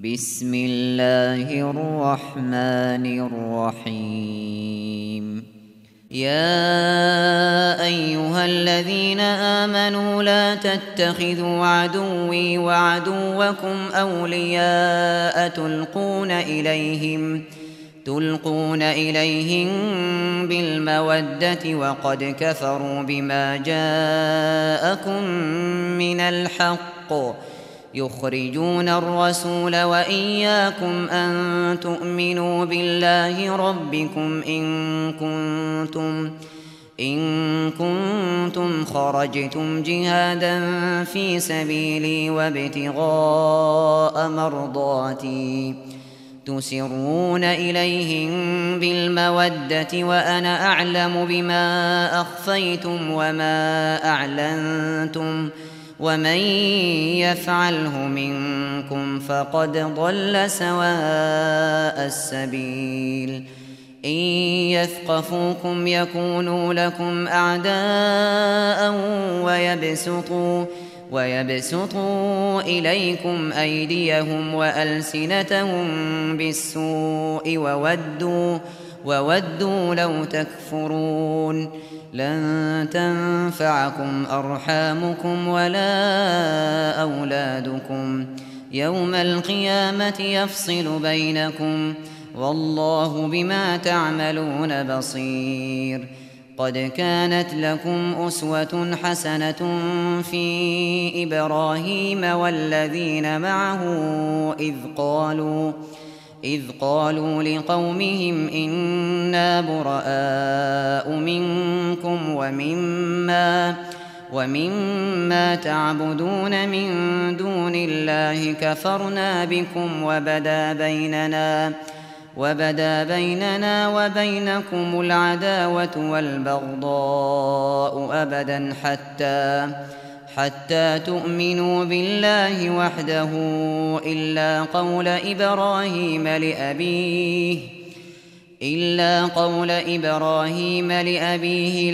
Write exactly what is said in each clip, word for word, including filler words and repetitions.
بسم الله الرحمن الرحيم. يا أيها الذين آمنوا لا تتخذوا عدوي وعدوكم أولياء تلقون إليهم تلقون إليهم بالمودة وقد كفروا بما جاءكم من الحق يخرجون الرسول وإياكم أن تؤمنوا بالله ربكم إن كنتم إن كنتم خرجتم جهادا في سبيلي وابتغاء مرضاتي تسرون إليهم بالمودة وأنا أعلم بما أخفيتم وما أعلنتم ومن يفعله منكم فقد ضل سواء السبيل. إن يثقفوكم يكونوا لكم أعداء ويبسطوا, ويبسطوا إليكم أيديهم وألسنتهم بالسوء وودوا, وودوا لو تكفرون. لن تنفعكم أرحامكم ولا أولادكم يوم القيامة يفصل بينكم والله بما تعملون بصير. قد كانت لكم أسوة حسنة في إبراهيم والذين معه إذ قالوا إذ قالوا لقومهم إنا براء منكم ومما, ومما تعبدون من دون الله كفرنا بكم وبدا بيننا, وبدا بيننا وبينكم العداوة والبغضاء أبدا حتى حتى تؤمنوا بالله وحده إلا قول إبراهيم لأبيه إلا قول إبراهيم لأبيه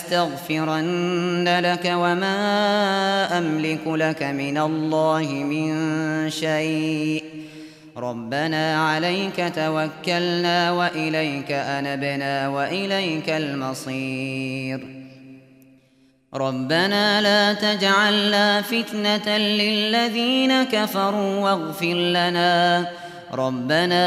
لأستغفرن لك وما أملك لك من الله من شيء ربنا عليك توكلنا وإليك أنبنا وإليك المصير. ربنا لا تجعلنا فتنة للذين كفروا واغفر لنا ربنا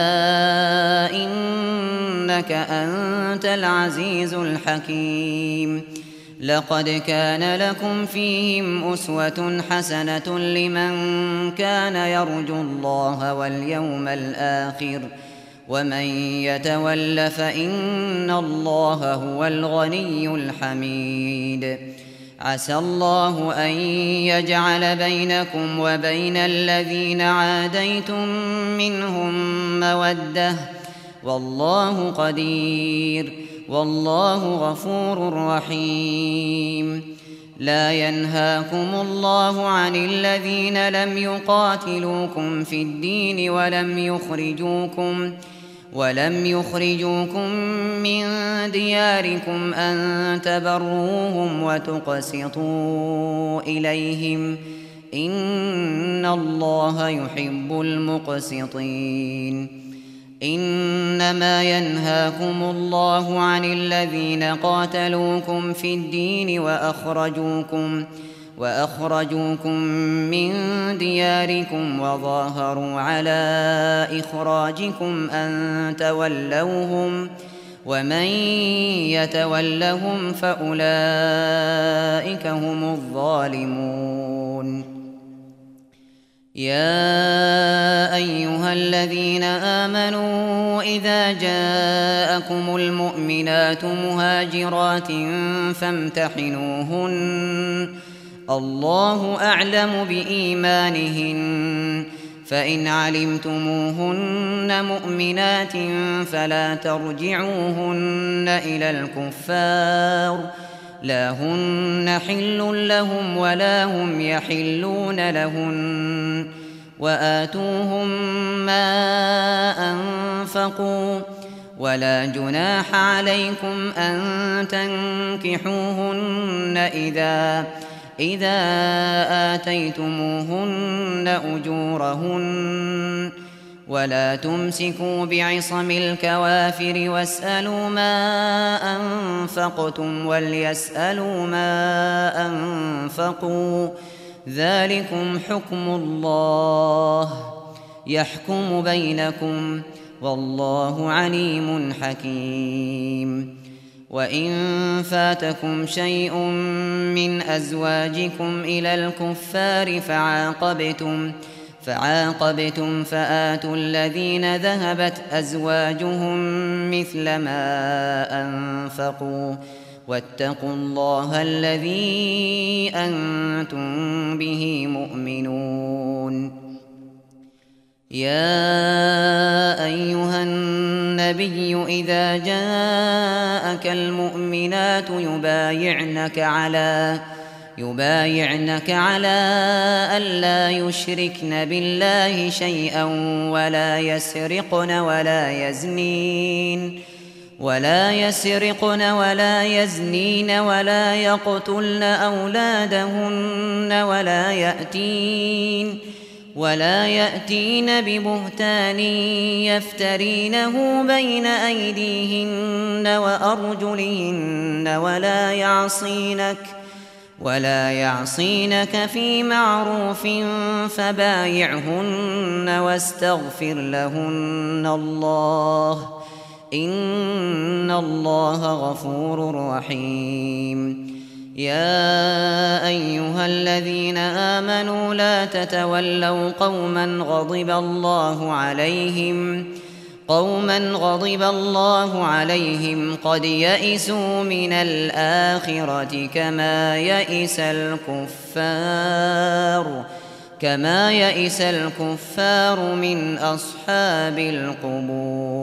إنك أنت العزيز الحكيم. لقد كان لكم فيهم أسوة حسنة لمن كان يرجو الله واليوم الآخر ومن يتول فإن الله هو الغني الحميد. عسى الله أن يجعل بينكم وبين الذين عاديتم منهم مودة والله قدير والله غفور رحيم. لا ينهاكم الله عن الذين لم يقاتلوكم في الدين ولم يخرجوكم ولم يخرجوكم من دياركم أن تبروهم وتقسطوا إليهم إن الله يحب المقسطين. إنما ينهاكم الله عن الذين قاتلوكم في الدين وأخرجوكم وأخرجوكم من دياركم وظاهروا على إخراجكم أن تولوهم ومن يتولهم فأولئك هم الظالمون. يا أيها الذين آمنوا إذا جاءكم المؤمنات مهاجرات فامتحنوهن الله أعلم بإيمانهن فإن علمتموهن مؤمنات فلا ترجعوهن إلى الكفار لا هن حل لهم ولا هم يحلون لهن وآتوهم ما أنفقوا ولا جناح عليكم أن تنكحوهن إذا إذا آتيتموهن أجورهن ولا تمسكوا بعصم الكوافر واسألوا ما أنفقتم وليسألوا ما أنفقوا ذلكم حكم الله يحكم بينكم والله عليم حكيم. وإن فاتكم شيء من أزواجكم إلى الكفار فعاقبتم فعاقبتم فآتوا الذين ذهبت أزواجهم مثل ما أنفقوا واتقوا الله الذي أنتم به مؤمنون. يا أيها النبي إذا جاءك المؤمنات يبايعنك على يبايعنك على ألا يشركن بالله شيئا ولا يسرقن ولا يزنين ولا يسرقن ولا يزنين ولا يقتلن أولادهن ولا يأتين ولا يأتين ببهتان يفترينه بين أيديهن وأرجلهن ولا يعصينك ولا يعصينك في معروف فبايعهن واستغفر لهن الله إن الله غفور رحيم. يا أيها الذين آمنوا لا تتولوا قوما غضب الله عليهم قوما غضب الله عليهم قد يئسوا من الآخرة كما يئس الكفار كما يئس الكفار من أصحاب القبور.